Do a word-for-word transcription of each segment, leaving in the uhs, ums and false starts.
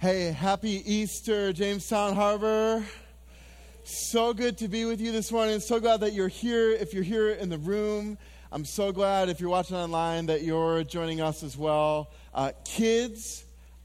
Hey, happy Easter, Jamestown Harbor. So good to be with you this morning. So glad that you're here. If you're here in the room, I'm so glad if you're watching online that you're joining us as well. Uh, kids,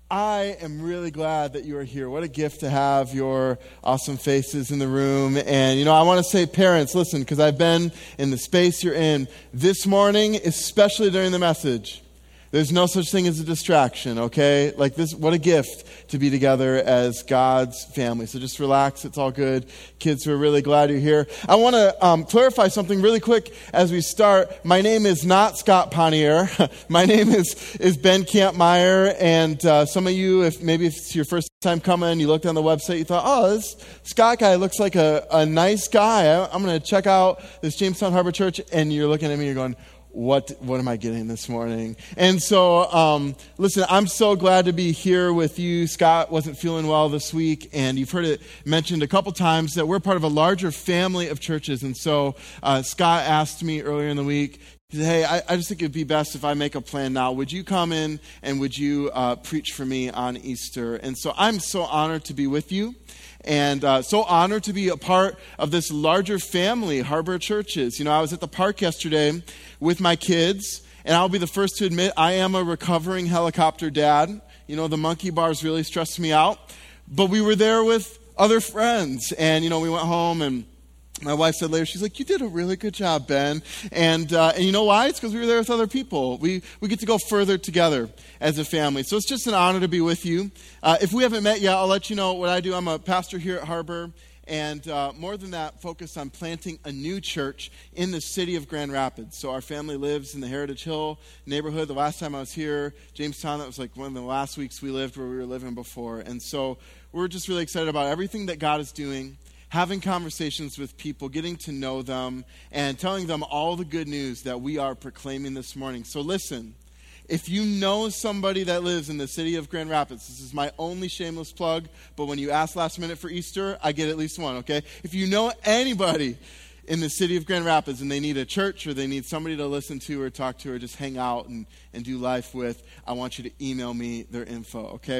I am really glad that you are here. What a gift to have your awesome faces in the room. And, you know, I want to say, parents, listen, because I've been in the space you're in this morning, especially during the message. There's no such thing as a distraction, okay? Like this, what a gift to be together as God's family. So just relax, it's all good. Kids, we're really glad you're here. I want to um, clarify something really quick as we start. My name is not Scott Pontier. My name is, is Ben Kampmeyer, and uh, some of you, if maybe if it's your first time coming, you looked on the website, you thought, oh, this Scott guy looks like a, a nice guy. I, I'm going to check out this Jamestown Harbor Church, and you're looking at me, you're going, What what am I getting this morning? And so, um, listen, I'm so glad to be here with you. Scott wasn't feeling well this week, and you've heard it mentioned a couple times that we're part of a larger family of churches. And so uh, Scott asked me earlier in the week, he said, hey, I, I just think it would be best if I make a plan now. Would you come in and would you uh, preach for me on Easter? And so I'm so honored to be with you. And uh, so honored to be a part of this larger family, Harbor Churches. You know, I was at the park yesterday with my kids, and I'll be the first to admit I am a recovering helicopter dad. You know, the monkey bars really stressed me out. But we were there with other friends, and, you know, we went home, and my wife said later, she's like, you did a really good job, Ben. And uh, and you know why? It's because we were there with other people. We we get to go further together as a family. So it's just an honor to be with you. Uh, if we haven't met yet, I'll let you know what I do. I'm a pastor here at Harbor. And uh, more than that, focused on planting a new church in the city of Grand Rapids. So our family lives in the Heritage Hill neighborhood. The last time I was here, Jamestown, that was like one of the last weeks we lived where we were living before. And so we're just really excited about everything that God is doing, having conversations with people, getting to know them, and telling them all the good news that we are proclaiming this morning. So listen, if you know somebody that lives in the city of Grand Rapids, this is my only shameless plug, but when you ask last minute for Easter, I get at least one, okay? If you know anybody in the city of Grand Rapids and they need a church or they need somebody to listen to or talk to or just hang out and, and do life with, I want you to email me their info, okay?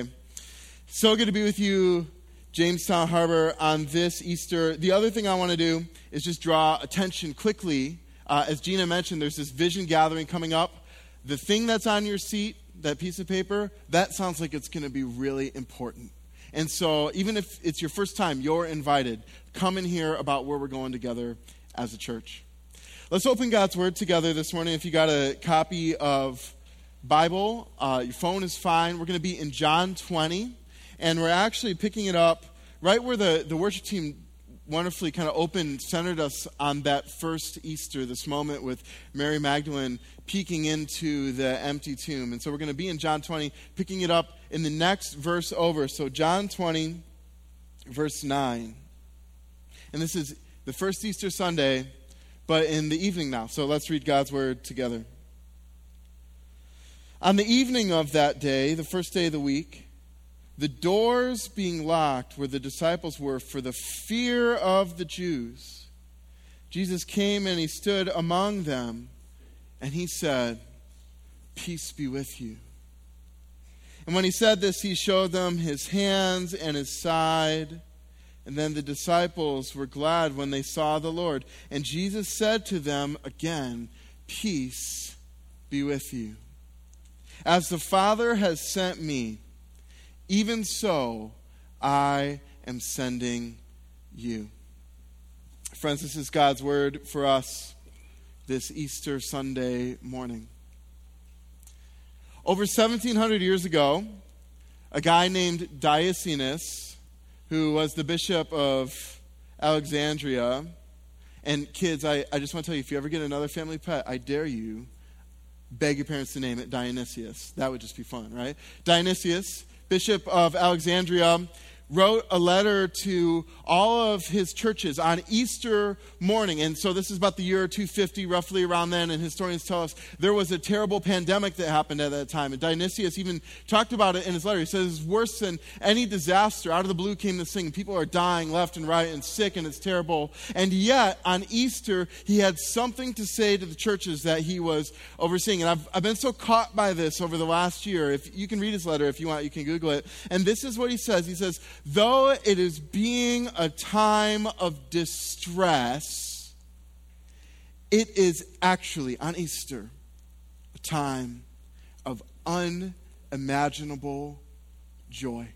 So good to be with you, Jamestown Harbor, on this Easter. The other thing I want to do is just draw attention quickly. Uh, as Gina mentioned, there's this vision gathering coming up. The thing that's on your seat, that piece of paper, that sounds like it's going to be really important. And so even if it's your first time, you're invited. Come and hear about where we're going together as a church. Let's open God's Word together this morning. If you got a copy of Bible, uh, your phone is fine. We're going to be in John twenty. And we're actually picking it up right where the, the worship team wonderfully kind of opened, centered us on that first Easter, this moment with Mary Magdalene peeking into the empty tomb. And so we're going to be in John twenty, picking it up in the next verse over. So John twenty, verse nine. And this is the first Easter Sunday, but in the evening now. So let's read God's Word together. On the evening of that day, the first day of the week, the doors being locked where the disciples were for the fear of the Jews, Jesus came and he stood among them, and he said, peace be with you. And when he said this, he showed them his hands and his side. And then the disciples were glad when they saw the Lord. And Jesus said to them again, peace be with you. As the Father has sent me, even so, I am sending you. Friends, this is God's Word for us this Easter Sunday morning. Over seventeen hundred years ago, a guy named Dionysius, who was the bishop of Alexandria, and kids, I, I just want to tell you, if you ever get another family pet, I dare you, beg your parents to name it Dionysius. That would just be fun, right? Dionysius, Bishop of Alexandria, wrote a letter to all of his churches on Easter morning. And so this is about the year two fifty, roughly around then, and historians tell us there was a terrible pandemic that happened at that time. And Dionysius even talked about it in his letter. He says it's worse than any disaster. Out of the blue came this thing. People are dying left and right and sick, and it's terrible. And yet, on Easter, he had something to say to the churches that he was overseeing. And I've, I've been so caught by this over the last year. If you can read his letter if you want, you can Google it. And this is what he says. He says, though it is being a time of distress, it is actually, on Easter, a time of unimaginable joy.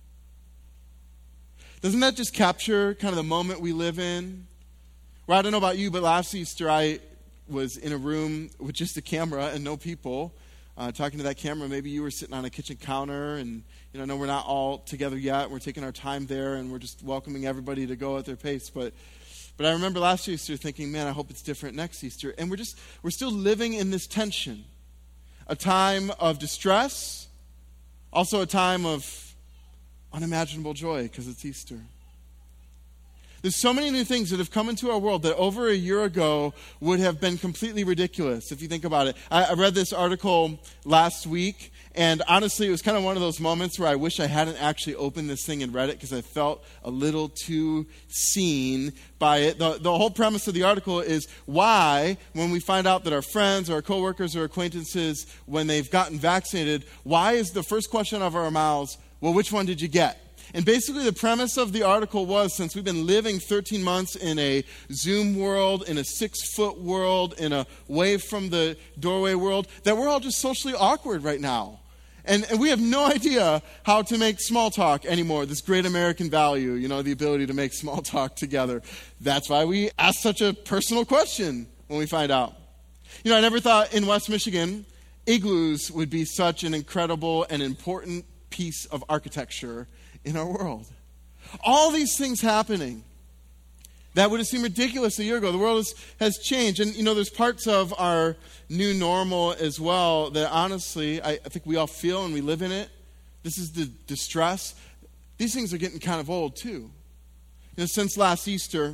Doesn't that just capture kind of the moment we live in? Well, I don't know about you, but last Easter I was in a room with just a camera and no people. Uh, talking to that camera, maybe you were sitting on a kitchen counter, and you know, I know we're not all together yet. We're taking our time there, and we're just welcoming everybody to go at their pace. But, but I remember last Easter thinking, man, I hope it's different next Easter. And we're just we're still living in this tension, a time of distress, also a time of unimaginable joy because it's Easter. There's so many new things that have come into our world that over a year ago would have been completely ridiculous, if you think about it. I, I read this article last week, and honestly, it was kind of one of those moments where I wish I hadn't actually opened this thing and read it because I felt a little too seen by it. The, the whole premise of the article is why, when we find out that our friends or our coworkers or acquaintances, when they've gotten vaccinated, why is the first question of our mouths, well, which one did you get? And basically the premise of the article was, since we've been living thirteen months in a Zoom world, in a six-foot world, in a away from the doorway world, that we're all just socially awkward right now. And, and we have no idea how to make small talk anymore, this great American value, you know, the ability to make small talk together. That's why we ask such a personal question when we find out. You know, I never thought in West Michigan, igloos would be such an incredible and important piece of architecture in our world. All these things happening that would have seemed ridiculous a year ago. The world has, has changed. And, you know, there's parts of our new normal as well that honestly, I, I think we all feel and we live in it. This is the distress. These things are getting kind of old too. You know, since last Easter,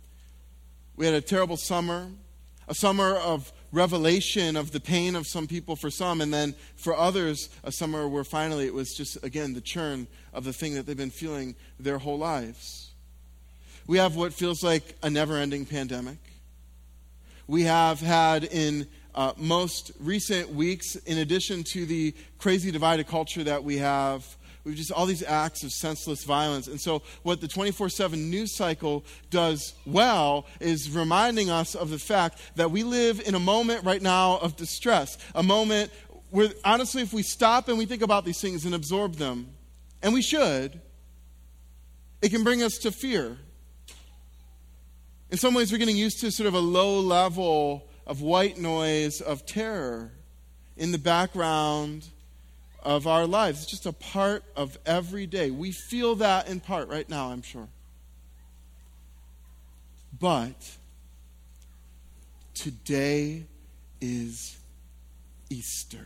we had a terrible summer, a summer of revelation of the pain of some people for some, and then for others, a summer where finally it was just, again, the churn of the thing that they've been feeling their whole lives. We have what feels like a never-ending pandemic. We have had in uh, most recent weeks, in addition to the crazy divided culture that we have, we've just all these acts of senseless violence. And so what the twenty-four seven news cycle does well is reminding us of the fact that we live in a moment right now of distress, a moment where, honestly, if we stop and we think about these things and absorb them, and we should, it can bring us to fear. In some ways, we're getting used to sort of a low level of white noise of terror in the background of our lives. It's just a part of every day. We feel that in part right now, I'm sure. But today is Easter.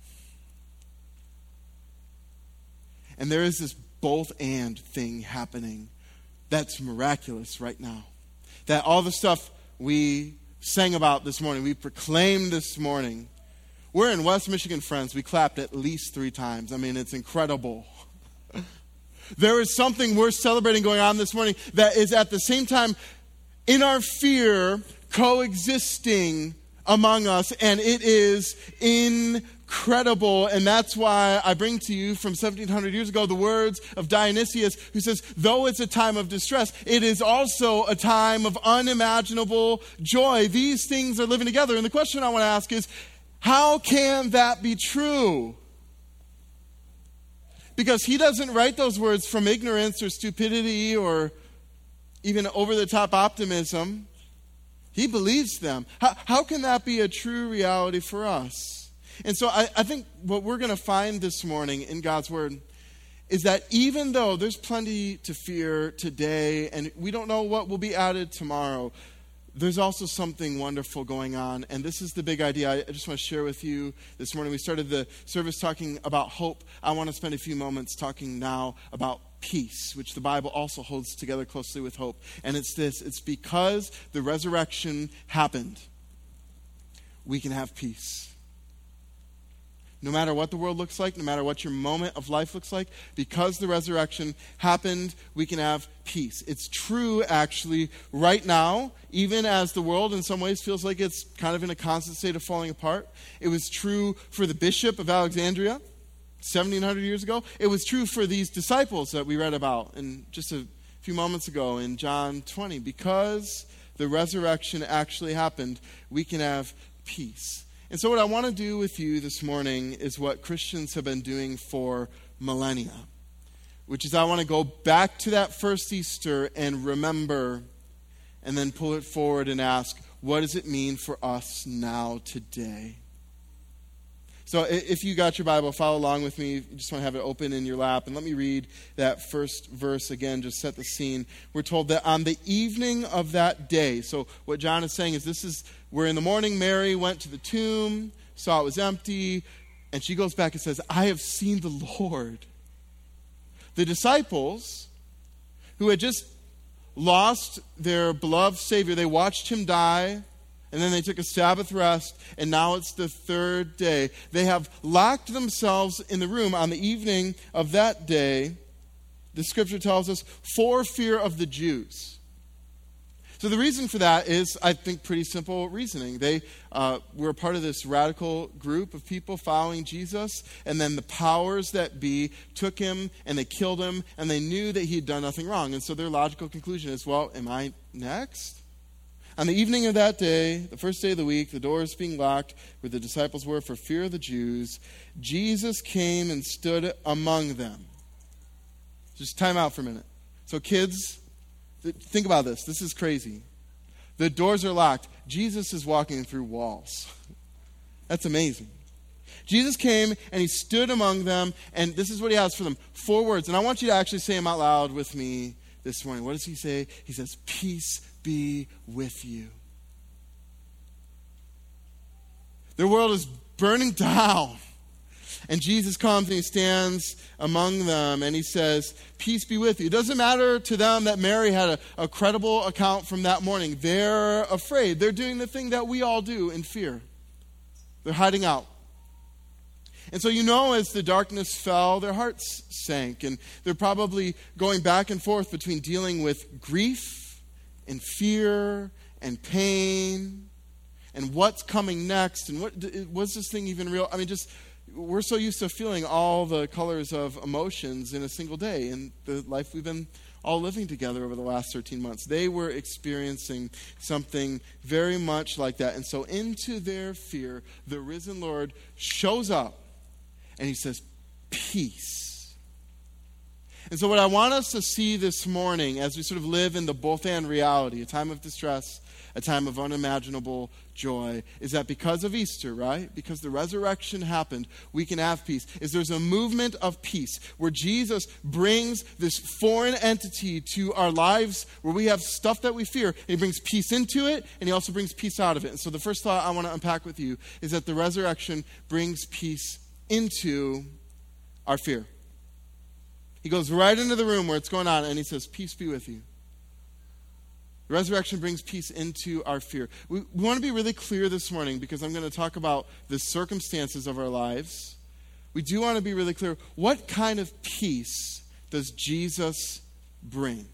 And there is this both and thing happening that's miraculous right now. That all the stuff we sang about this morning, we proclaimed this morning, we're in West Michigan, friends. We clapped at least three times. I mean, it's incredible. There is something we're celebrating going on this morning that is at the same time in our fear coexisting among us, and it is incredible. And that's why I bring to you from seventeen hundred years ago the words of Dionysius, who says, though it's a time of distress, it is also a time of unimaginable joy. These things are living together. And the question I want to ask is, how can that be true? Because he doesn't write those words from ignorance or stupidity or even over-the-top optimism. He believes them. How, how can that be a true reality for us? And so I, I think what we're going to find this morning in God's Word is that even though there's plenty to fear today and we don't know what will be added tomorrow, there's also something wonderful going on, and this is the big idea I just want to share with you this morning. We started the service talking about hope. I want to spend a few moments talking now about peace, which the Bible also holds together closely with hope. And it's this, it's because the resurrection happened, we can have peace. No matter what the world looks like, no matter what your moment of life looks like, because the resurrection happened, we can have peace. It's true, actually, right now, even as the world in some ways feels like it's kind of in a constant state of falling apart. It was true for the bishop of Alexandria seventeen hundred years ago. It was true for these disciples that we read about in just a few moments ago in John twenty. Because the resurrection actually happened, we can have peace. And so what I want to do with you this morning is what Christians have been doing for millennia, which is I want to go back to that first Easter and remember, and then pull it forward and ask, what does it mean for us now today? So if you got your Bible, follow along with me. You just want to have it open in your lap. And let me read that first verse again, just set the scene. We're told that on the evening of that day, so what John is saying is this is, where in the morning Mary went to the tomb, saw it was empty, and she goes back and says, I have seen the Lord. The disciples, who had just lost their beloved Savior, they watched him die, and then they took a Sabbath rest, and now it's the third day. They have locked themselves in the room on the evening of that day, the scripture tells us, for fear of the Jews. So the reason for that is, I think, pretty simple reasoning. They uh, were part of this radical group of people following Jesus, and then the powers that be took him, and they killed him, and they knew that he had done nothing wrong. And so their logical conclusion is, well, am I next? On the evening of that day, the first day of the week, the doors being locked where the disciples were for fear of the Jews, Jesus came and stood among them. Just time out for a minute. So kids, think about this. This is crazy. The doors are locked. Jesus is walking through walls. That's amazing. Jesus came and he stood among them, and this is what he has for them. Four words. And I want you to actually say them out loud with me this morning. What does he say? He says, peace be with you. Their world is burning down. And Jesus comes and he stands among them and he says, peace be with you. It doesn't matter to them that Mary had a, a credible account from that morning. They're afraid. They're doing the thing that we all do in fear. They're hiding out. And so you know, as the darkness fell, their hearts sank. And they're probably going back and forth between dealing with grief and fear and pain and what's coming next. And what was this thing even real? I mean, just... we're so used to feeling all the colors of emotions in a single day in the life we've been all living together over the last thirteen months. They were experiencing something very much like that. And so into their fear, the risen Lord shows up and he says, peace. And so what I want us to see this morning as we sort of live in the both and reality, a time of distress, a time of unimaginable joy, is that because of Easter, right? Because the resurrection happened, we can have peace. Is there's a movement of peace where Jesus brings this foreign entity to our lives where we have stuff that we fear. And he brings peace into it, and he also brings peace out of it. And so the first thought I want to unpack with you is that the resurrection brings peace into our fear. He goes right into the room where it's going on, and he says, peace be with you. The resurrection brings peace into our fear. We, we want to be really clear this morning because I'm going to talk about the circumstances of our lives. We do want to be really clear. What kind of peace does Jesus bring?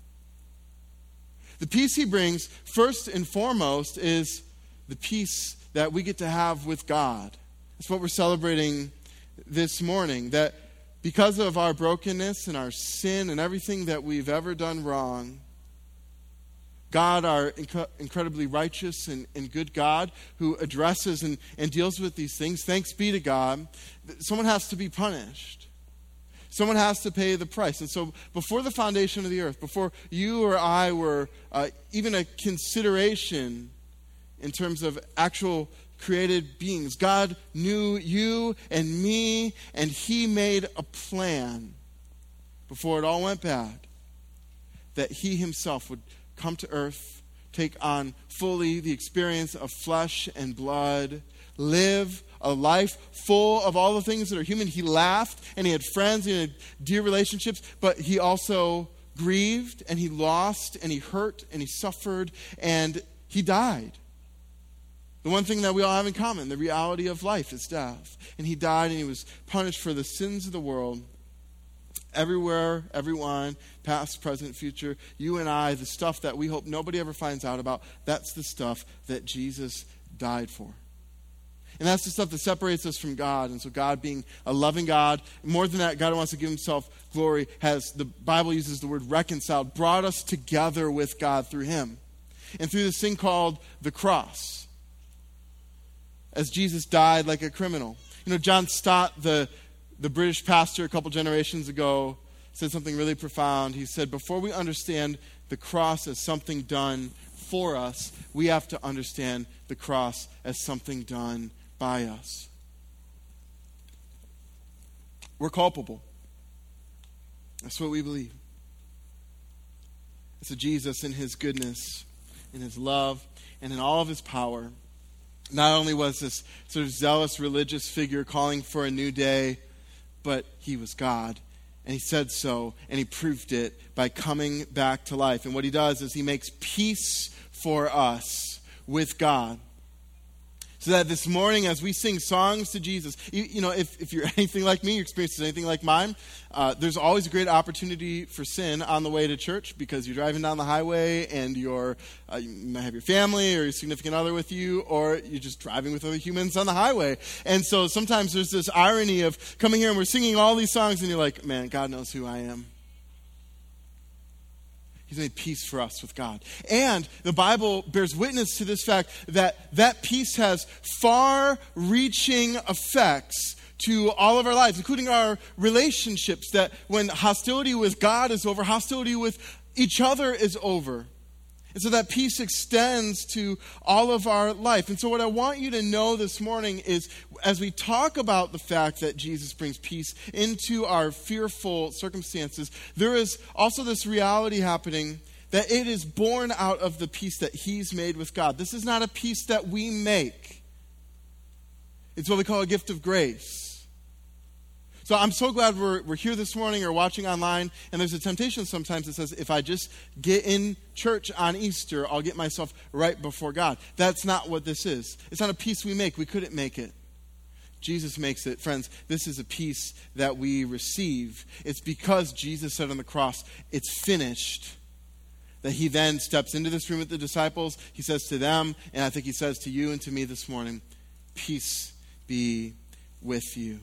The peace he brings, first and foremost, is the peace that we get to have with God. That's what we're celebrating this morning, that because of our brokenness and our sin and everything that we've ever done wrong, God, our inc- incredibly righteous and, and good God who addresses and, and deals with these things, thanks be to God, someone has to be punished. Someone has to pay the price. And so before the foundation of the earth, before you or I were uh, even a consideration in terms of actual created beings, God knew you and me, and he made a plan before it all went bad that he himself would come to earth, take on fully the experience of flesh and blood, live a life full of all the things that are human. He laughed, and he had friends, and he had dear relationships, but he also grieved, and he lost, and he hurt, and he suffered, and he died. The one thing that we all have in common, the reality of life, is death. And he died, and he was punished for the sins of the world. Everywhere, everyone, past, present, future, you and I, the stuff that we hope nobody ever finds out about, that's the stuff that Jesus died for. And that's the stuff that separates us from God. And so God being a loving God, more than that, God wants to give himself glory, has, the Bible uses the word reconciled, brought us together with God through him. And through this thing called the cross, as Jesus died like a criminal. You know, John Stott, the The British pastor a couple generations ago, said something really profound. He said, before we understand the cross as something done for us, we have to understand the cross as something done by us. We're culpable. That's what we believe. And so Jesus, in his goodness, in his love, and in all of his power, not only was this sort of zealous religious figure calling for a new day, but he was God, and he said so, and he proved it by coming back to life. And what he does is he makes peace for us with God. So that this morning, as we sing songs to Jesus, you, you know, if, if you're anything like me, your experience is anything like mine, uh, there's always a great opportunity for sin on the way to church because you're driving down the highway and you're, uh, you might have your family or your significant other with you, or you're just driving with other humans on the highway. And so sometimes there's this irony of coming here and we're singing all these songs and you're like, man, God knows who I am. He's made peace for us with God. And the Bible bears witness to this fact that that peace has far-reaching effects to all of our lives, including our relationships, that when hostility with God is over, hostility with each other is over. And so that peace extends to all of our life. And so what I want you to know this morning is, as we talk about the fact that Jesus brings peace into our fearful circumstances, there is also this reality happening that it is born out of the peace that he's made with God. This is not a peace that we make. It's what we call a gift of grace. So I'm so glad we're, we're here this morning or watching online, and there's a temptation sometimes that says, if I just get in church on Easter, I'll get myself right before God. That's not what this is. It's not a peace we make. We couldn't make it. Jesus makes it. Friends, this is a peace that we receive. It's because Jesus said on the cross, it's finished, that he then steps into this room with the disciples. He says to them, and I think he says to you and to me this morning, peace be with you.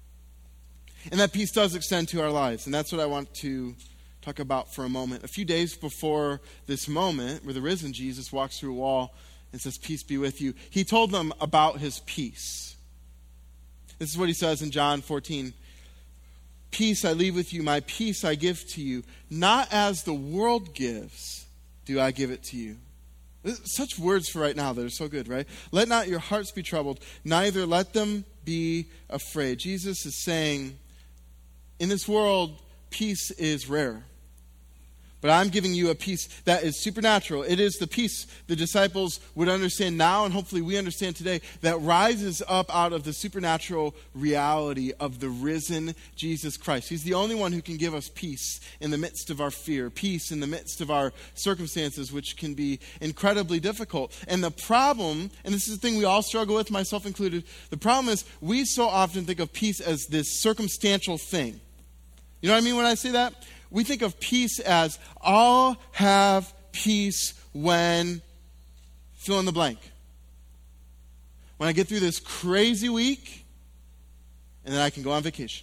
And that peace does extend to our lives. And that's what I want to talk about for a moment. A few days before this moment where the risen Jesus walks through a wall and says, peace be with you, he told them about his peace. This is what he says in John fourteen. Peace I leave with you, my peace I give to you. Not as the world gives, do I give it to you. Such words for right now that are so good, right? Let not your hearts be troubled, neither let them be afraid. Jesus is saying, in this world, peace is rare. But I'm giving you a peace that is supernatural. It is the peace the disciples would understand now, and hopefully we understand today, that rises up out of the supernatural reality of the risen Jesus Christ. He's the only one who can give us peace in the midst of our fear, peace in the midst of our circumstances, which can be incredibly difficult. And the problem, and this is the thing we all struggle with, myself included, the problem is we so often think of peace as this circumstantial thing. You know what I mean when I say that? We think of peace as, I'll have peace when, fill in the blank. When I get through this crazy week, and then I can go on vacation.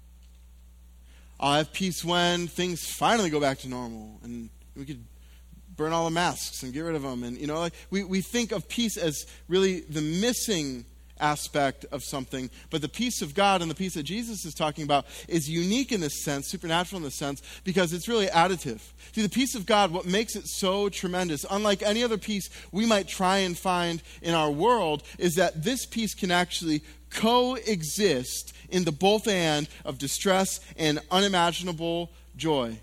I'll have peace when things finally go back to normal, and we could burn all the masks and get rid of them. And, you know, like we, we think of peace as really the missing aspect of something, but the peace of God and the peace that Jesus is talking about is unique in this sense, supernatural in this sense, because it's really additive. See, the peace of God, what makes it so tremendous, unlike any other peace we might try and find in our world, is that this peace can actually coexist in the both and of distress and unimaginable joy.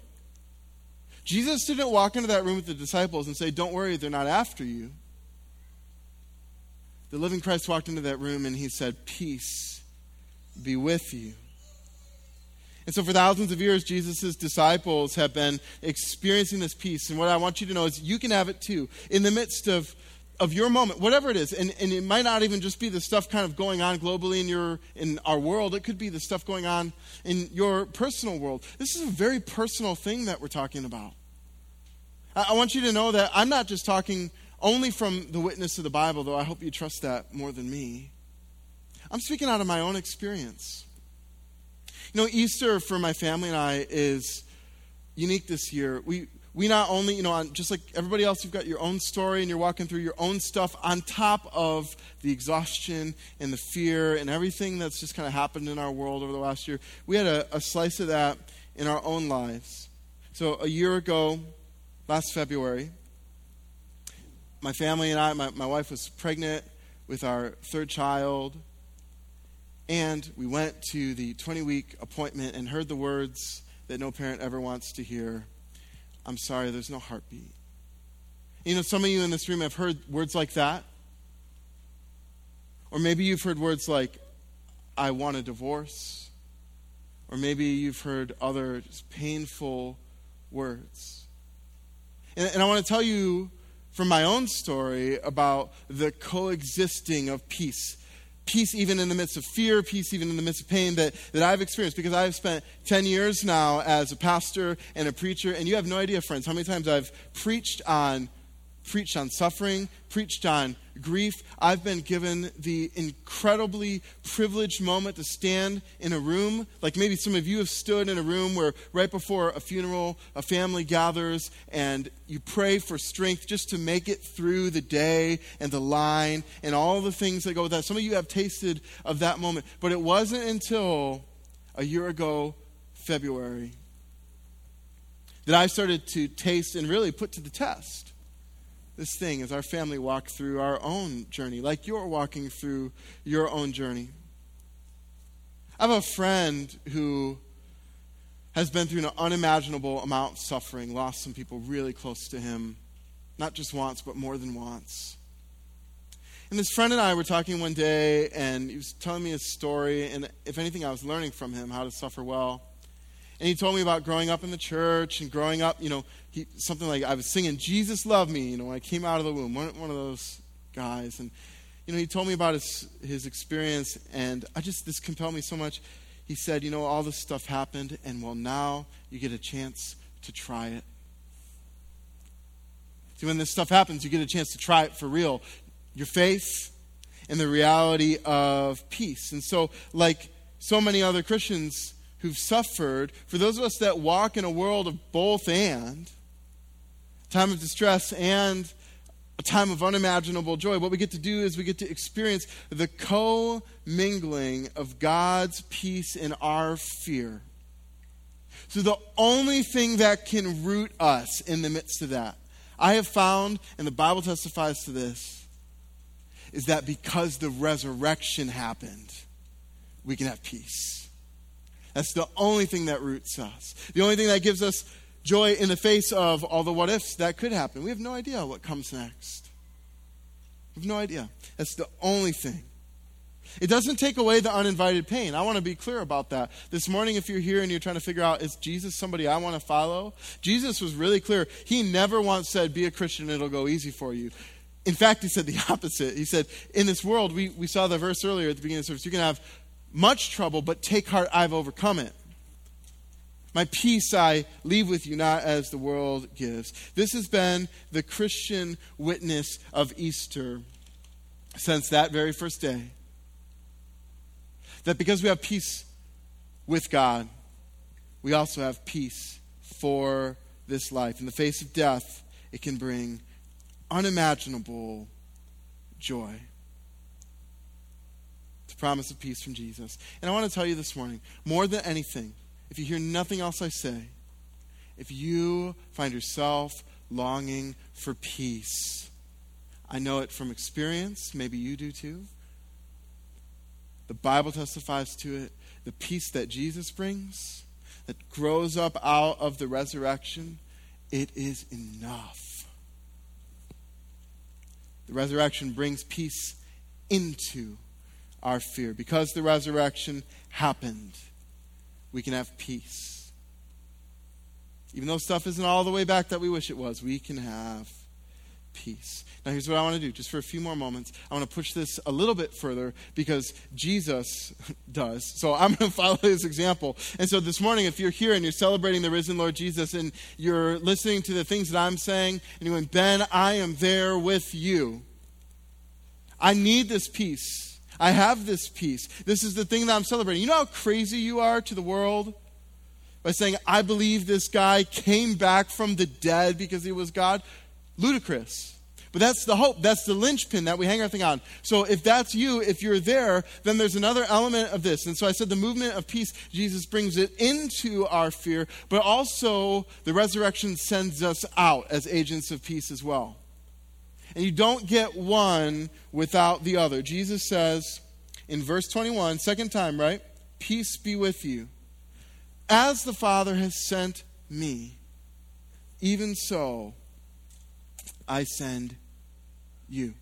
Jesus didn't walk into that room with the disciples and say, don't worry, they're not after you. the living Christ walked into that room and he said, "Peace be with you." And so for thousands of years, Jesus' disciples have been experiencing this peace. And what I want you to know is you can have it too. In the midst of, of your moment, whatever it is. And, and it might not even just be the stuff kind of going on globally in your in our world. It could be the stuff going on in your personal world. This is a very personal thing that we're talking about. I, I want you to know that I'm not just talking only from the witness of the Bible, though I hope you trust that more than me. I'm speaking out of my own experience. You know, Easter for my family and I is unique this year. We we not only, you know, on, just like everybody else, you've got your own story and you're walking through your own stuff on top of the exhaustion and the fear and everything that's just kind of happened in our world over the last year. We had a, a slice of that in our own lives. So a year ago, last February, my family and I, my, my wife was pregnant with our third child. And we went to the twenty-week appointment and heard the words that no parent ever wants to hear. "I'm sorry, there's no heartbeat." You know, some of you in this room have heard words like that. Or maybe you've heard words like, "I want a divorce." Or maybe you've heard other just painful words. And, and I want to tell you from my own story about the coexisting of peace. Peace even in the midst of fear, peace even in the midst of pain that, that I've experienced, because I've spent ten years now as a pastor and a preacher, and you have no idea, friends, how many times I've preached on preached on suffering, preached on grief. I've been given the incredibly privileged moment to stand in a room, like maybe some of you have stood in a room where right before a funeral, a family gathers and you pray for strength just to make it through the day and the line and all the things that go with that. Some of you have tasted of that moment, but it wasn't until a year ago, February, that I started to taste and really put to the test this thing as our family walked through our own journey, like you're walking through your own journey. I have a friend who has been through an unimaginable amount of suffering, lost some people really close to him, not just once, but more than once. And this friend and I were talking one day, and he was telling me his story, and if anything, I was learning from him how to suffer well. And he told me about growing up in the church and growing up, you know, he, something like I was singing "Jesus Love Me," you know, when I came out of the womb, one, one of those guys. And, you know, he told me about his, his experience, and I just, this compelled me so much. He said, you know, all this stuff happened, and well, now you get a chance to try it. See, when this stuff happens, you get a chance to try it for real. Your faith and the reality of peace. And so, like so many other Christians who've suffered, for those of us that walk in a world of both and, time of distress and a time of unimaginable joy, what we get to do is we get to experience the co-mingling of God's peace in our fear. So the only thing that can root us in the midst of that, I have found, and the Bible testifies to this, is that because the resurrection happened, we can have peace. That's the only thing that roots us. The only thing that gives us joy in the face of all the what ifs that could happen. We have no idea what comes next. We have no idea. That's the only thing. It doesn't take away the uninvited pain. I want to be clear about that. This morning, if you're here and you're trying to figure out, is Jesus somebody I want to follow? Jesus was really clear. He never once said, be a Christian, it'll go easy for you. In fact, he said the opposite. He said, in this world, we, we saw the verse earlier at the beginning of the service, you can have much trouble, but take heart, I've overcome it. My peace I leave with you, not as the world gives. This has been the Christian witness of Easter since that very first day. That because we have peace with God, we also have peace for this life. In the face of death, it can bring unimaginable joy. It's a promise of peace from Jesus. And I want to tell you this morning, more than anything, if you hear nothing else I say, if you find yourself longing for peace, I know it from experience, maybe you do too. The Bible testifies to it. The peace that Jesus brings, that grows up out of the resurrection, it is enough. The resurrection brings peace into our fear. Because the resurrection happened, we can have peace. Even though stuff isn't all the way back that we wish it was, we can have peace. Now here's what I want to do, just for a few more moments. I want to push this a little bit further because Jesus does. So I'm going to follow his example. And so this morning, if you're here and you're celebrating the risen Lord Jesus and you're listening to the things that I'm saying, and you went, Ben, I am there with you. I need this peace. I have this peace. This is the thing that I'm celebrating. You know how crazy you are to the world? By saying, I believe this guy came back from the dead because he was God? Ludicrous. But that's the hope. That's the linchpin that we hang our thing on. So if that's you, if you're there, then there's another element of this. And so I said the movement of peace, Jesus brings it into our fear, but also the resurrection sends us out as agents of peace as well. And you don't get one without the other. Jesus says in verse twenty-one, second time, right? Peace be with you. As the Father has sent me, even so I send you.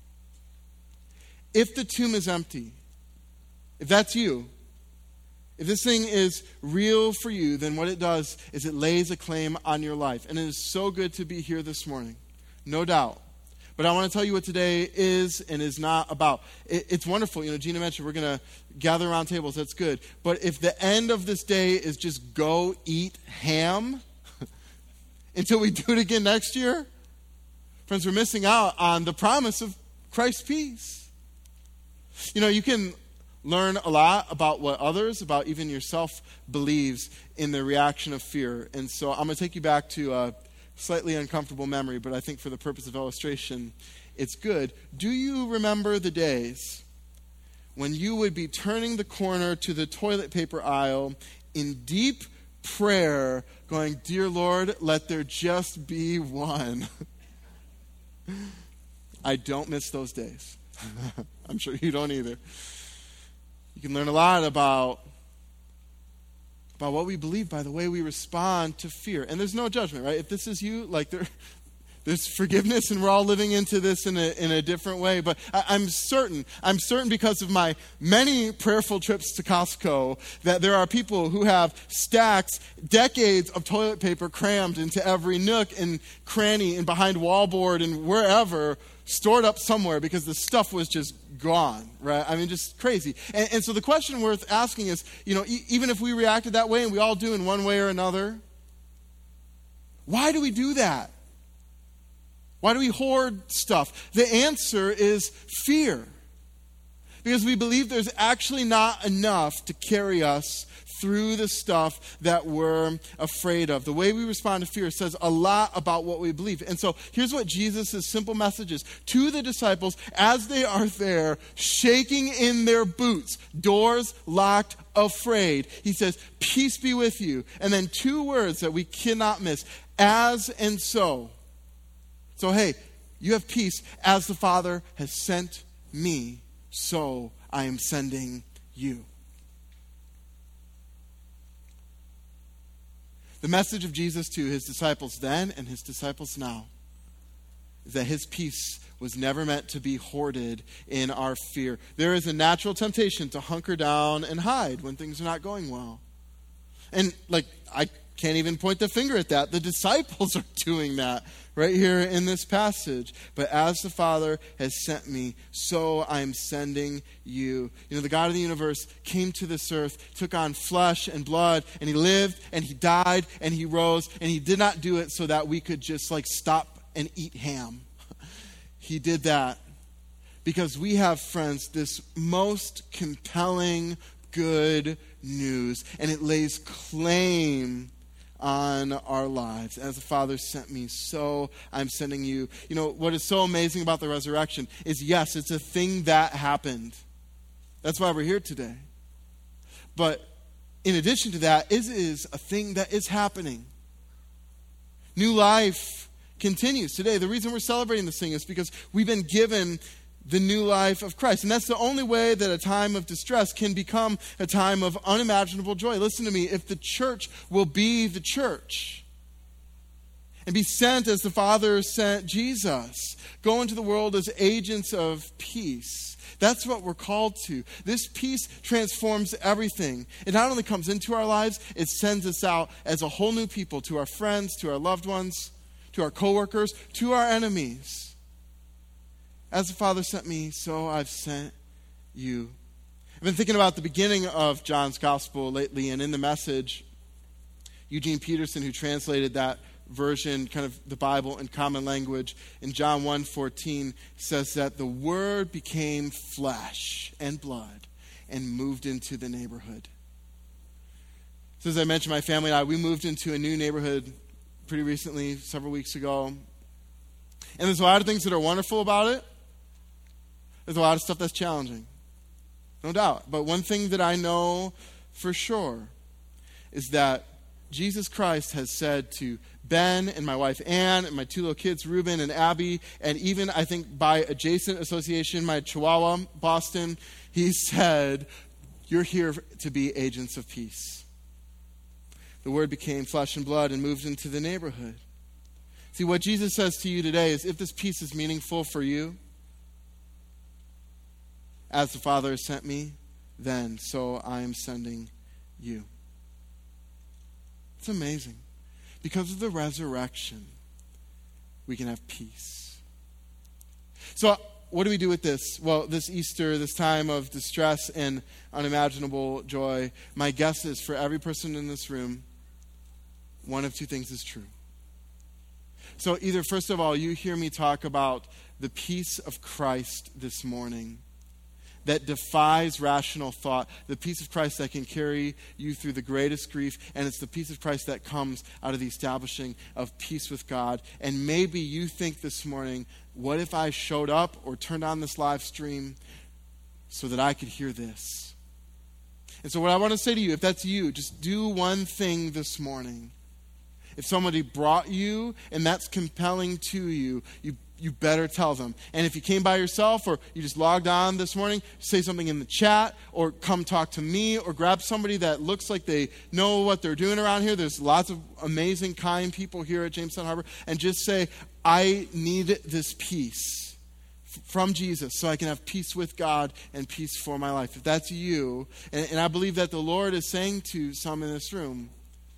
If the tomb is empty, if that's you, if this thing is real for you, then what it does is it lays a claim on your life. And it is so good to be here this morning, no doubt. But I want to tell you what today is and is not about. It, it's wonderful. You know, Gina mentioned we're going to gather around tables. That's good. But if the end of this day is just go eat ham until we do it again next year, friends, we're missing out on the promise of Christ's peace. You know, you can learn a lot about what others, about even yourself, believes in the reaction of fear. And so I'm going to take you back to a slightly uncomfortable memory, but I think for the purpose of illustration, it's good. Do you remember the days when you would be turning the corner to the toilet paper aisle in deep prayer, going, Dear Lord, let there just be one? I don't miss those days. I'm sure you don't either. You can learn a lot about, about what we believe by the way we respond to fear. And there's no judgment, right? If this is you, like there, there's forgiveness and we're all living into this in a, in a different way. But I, I'm certain, I'm certain because of my many prayerful trips to Costco that there are people who have stacks, decades of toilet paper crammed into every nook and cranny and behind wallboard and wherever, stored up somewhere because the stuff was just gone, right? I mean, just crazy. And, and so the question worth asking is, you know, e- even if we reacted that way, and we all do in one way or another, why do we do that? Why do we hoard stuff? The answer is fear. Because we believe there's actually not enough to carry us through the stuff that we're afraid of. The way we respond to fear says a lot about what we believe. And so here's what Jesus' simple message is to the disciples as they are there, shaking in their boots, doors locked, afraid. He says, peace be with you. And then two words that we cannot miss, as and so. So hey, you have peace as the Father has sent me, so I am sending you. The message of Jesus to his disciples then and his disciples now is that his peace was never meant to be hoarded in our fear. There is a natural temptation to hunker down and hide when things are not going well. And like, I can't even point the finger at that. The disciples are doing that right here in this passage. But as the Father has sent me, so I am sending you. You know, the God of the universe came to this earth, took on flesh and blood, and he lived, and he died, and he rose, and he did not do it so that we could just like stop and eat ham. He did that because we have, friends, this most compelling good news, and it lays claim on our lives. As the Father sent me, so I'm sending you. You know, what is so amazing about the resurrection is, yes, it's a thing that happened. That's why we're here today. But in addition to that, it is a thing that is happening. New life continues today. The reason we're celebrating this thing is because we've been given the new life of Christ. And that's the only way that a time of distress can become a time of unimaginable joy. Listen to me, if the church will be the church, And be sent as the Father sent Jesus. Go into the world as agents of peace. That's what we're called to. This peace transforms everything. It not only comes into our lives, it sends us out as a whole new people to our friends, to our loved ones, to our coworkers, to our enemies. As the Father sent me, so I've sent you. I've been thinking about the beginning of John's Gospel lately, and in the Message, Eugene Peterson, who translated that version, kind of the Bible in common language, in John one fourteen, says that the Word became flesh and blood and moved into the neighborhood. So as I mentioned, my family and I, we moved into a new neighborhood pretty recently, several weeks ago. And there's a lot of things that are wonderful about it. There's a lot of stuff that's challenging, no doubt. But one thing that I know for sure is that Jesus Christ has said to Ben and my wife Ann and my two little kids, Reuben and Abby, and even I think by adjacent association, my Chihuahua, Boston, he said, you're here to be agents of peace. The Word became flesh and blood and moved into the neighborhood. See, what Jesus says to you today is, if this peace is meaningful for you, as the Father has sent me, then so I am sending you. It's amazing. Because of the resurrection, we can have peace. So what do we do with this? Well, this Easter, this time of distress and unimaginable joy, my guess is for every person in this room, one of two things is true. So either, first of all, you hear me talk about the peace of Christ this morning that defies rational thought, the peace of Christ that can carry you through the greatest grief, and it's the peace of Christ that comes out of the establishing of peace with God. And maybe you think this morning, what if I showed up or turned on this live stream so that I could hear this? And so what I want to say to you, if that's you, just do one thing this morning. If somebody brought you and that's compelling to you, you you better tell them. And if you came by yourself or you just logged on this morning, say something in the chat or come talk to me or grab somebody that looks like they know what they're doing around here. There's lots of amazing, kind people here at Jamestown Harbor. And just say, I need this peace from Jesus so I can have peace with God and peace for my life. If that's you, and, and I believe that the Lord is saying to some in this room,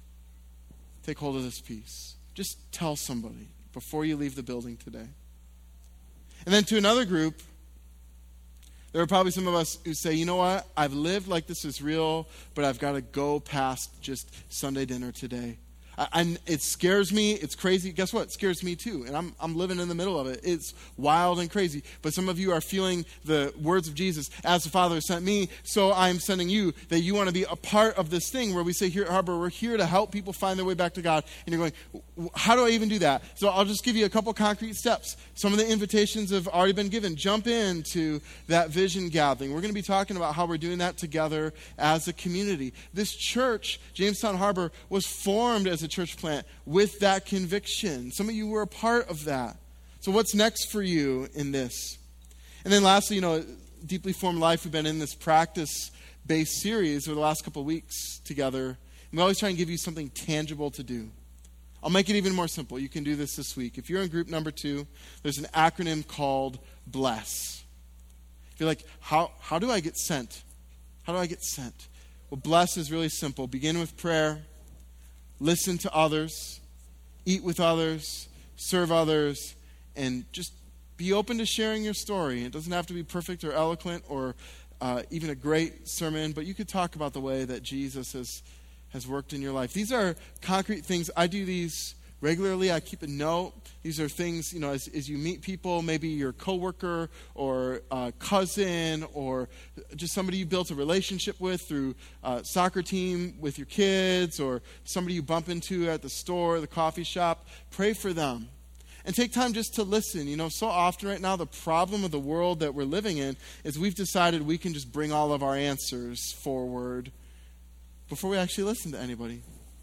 take hold of this peace. Just tell somebody before you leave the building today. And then to another group, there are probably some of us who say, you know what, I've lived like this is real, but I've got to go past just Sunday dinner today. I, I, it scares me. It's crazy. Guess what? It scares me too. And I'm I'm living in the middle of it. It's wild and crazy. But some of you are feeling the words of Jesus, as the Father sent me, so I'm sending you, that you want to be a part of this thing where we say here at Harbor, we're here to help people find their way back to God. And you're going, how do I even do that? So I'll just give you a couple concrete steps. Some of the invitations have already been given. Jump into that vision gathering. We're going to be talking about how we're doing that together as a community. This church, Jamestown Harbor, was formed as a church plant with that conviction. Some of you were a part of that. So what's next for you in this? And then lastly, you know, Deeply Formed Life, we've been in this practice-based series over the last couple of weeks together. And we always try and give you something tangible to do. I'll make it even more simple. You can do this this week. If you're in group number two, there's an acronym called BLESS. If you're like, how, how do I get sent? How do I get sent? Well, BLESS is really simple. Begin with prayer. Listen to others, eat with others, serve others, and just be open to sharing your story. It doesn't have to be perfect or eloquent or uh, even a great sermon, but you could talk about the way that Jesus has, has worked in your life. These are concrete things. I do these regularly. I keep a note. These are things, you know, as, as you meet people, maybe your coworker or uh, cousin or just somebody you built a relationship with through a soccer team with your kids or somebody you bump into at the store, the coffee shop. Pray for them. And take time just to listen. You know, so often right now, the problem of the world that we're living in is we've decided we can just bring all of our answers forward before we actually listen to anybody.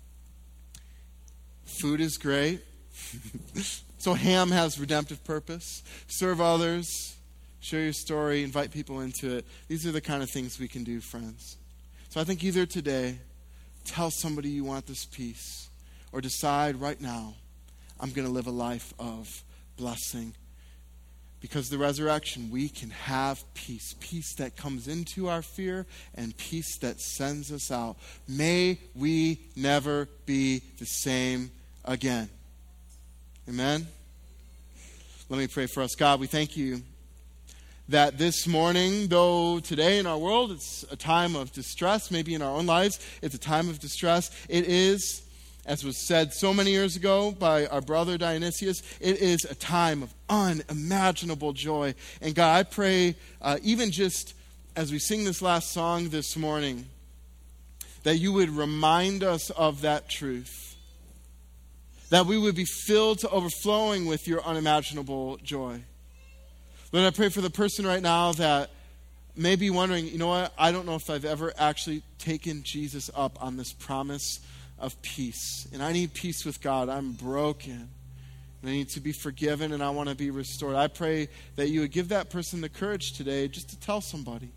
Food is great. So ham has redemptive purpose. Serve others. Share your story. Invite people into it. These are the kind of things we can do, friends. So I think either today, tell somebody you want this peace, or decide right now, I'm going to live a life of blessing. Because the resurrection, we can have peace. Peace that comes into our fear and peace that sends us out. May we never be the same again. Amen? Let me pray for us. God, we thank you that this morning, though today in our world it's a time of distress, maybe in our own lives it's a time of distress, it is, as was said so many years ago by our brother Dionysius, it is a time of unimaginable joy. And God, I pray, uh, even just as we sing this last song this morning, that you would remind us of that truth. That we would be filled to overflowing with your unimaginable joy. Lord, I pray for the person right now that may be wondering, you know what, I don't know if I've ever actually taken Jesus up on this promise of peace. And I need peace with God. I'm broken. And I need to be forgiven and I want to be restored. I pray that you would give that person the courage today just to tell somebody.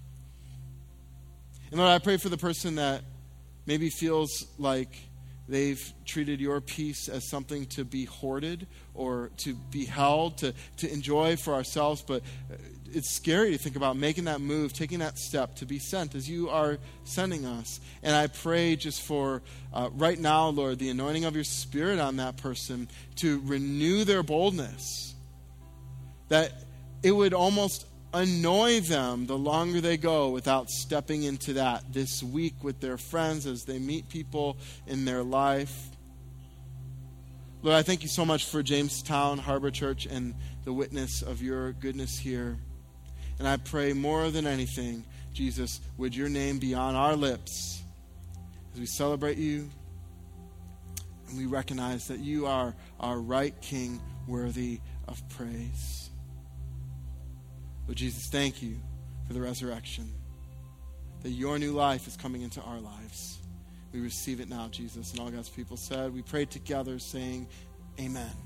And Lord, I pray for the person that maybe feels like they've treated your peace as something to be hoarded or to be held, to, to enjoy for ourselves. But it's scary to think about making that move, taking that step to be sent as you are sending us. And I pray just for uh, right now, Lord, the anointing of your Spirit on that person to renew their boldness. That it would almost annoy them the longer they go without stepping into that this week with their friends as they meet people in their life. Lord, I thank you so much for Jamestown Harbor Church and the witness of your goodness here. And I pray more than anything, Jesus, would your name be on our lips as we celebrate you and we recognize that you are our right King, worthy of praise. Lord Jesus, thank you for the resurrection, that your new life is coming into our lives. We receive it now, Jesus. And all God's people said, we prayed together saying, amen.